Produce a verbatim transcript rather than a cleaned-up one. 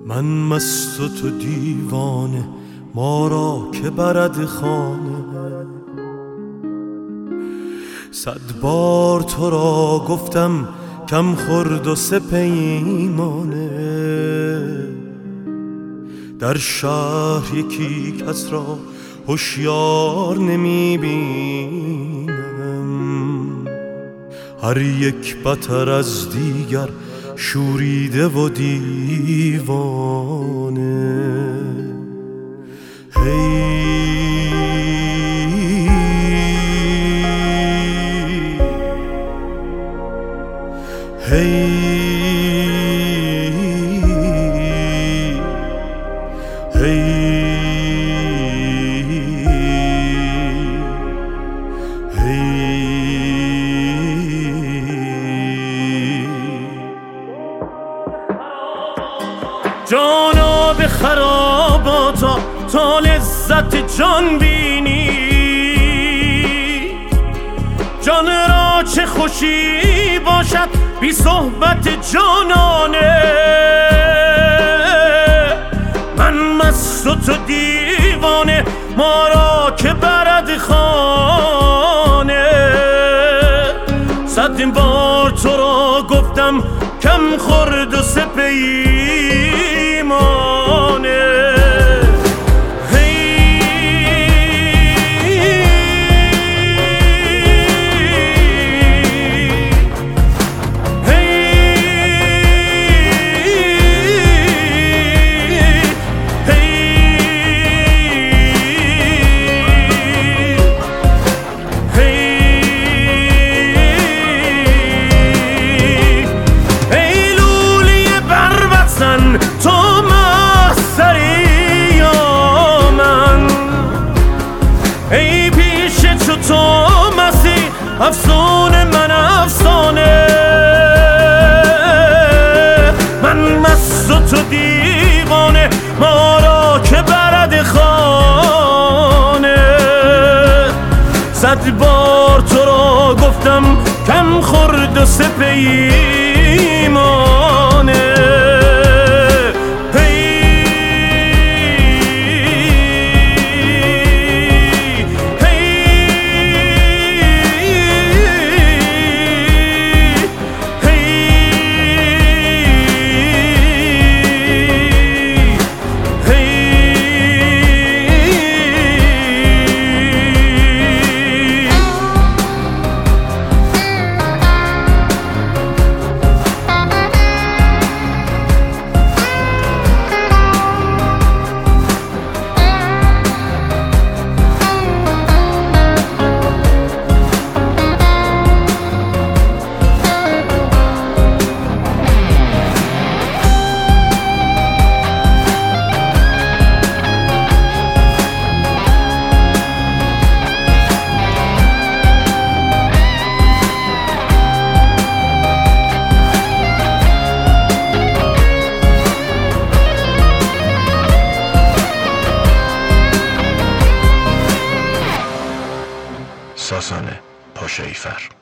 من مست و تو دیوانه، ما را که برد خانه. صد بار تو را گفتم کم خورد و سه پیمانه. در شهر یکی کس را هوشیار نمی بینم، هر یک بتر از دیگر شوریده و دیوانه. هی هی جانا به خراباتا تا لذت جان بینی، جان را چه خوشی باشد بی صحبت جانانه. من مست و تو دیوانه، ما را که برد خانه. صد بار تو را گفتم کم خورد و سه پیمانه. تو مستری یا من، ای پیش چو تو مسیح افسون من افسانه. من مست و تو دیوانه، ما را که برد خانه. صد بار تو را گفتم کم خورد و سه پیمانه. ساسانه پاشاییفر.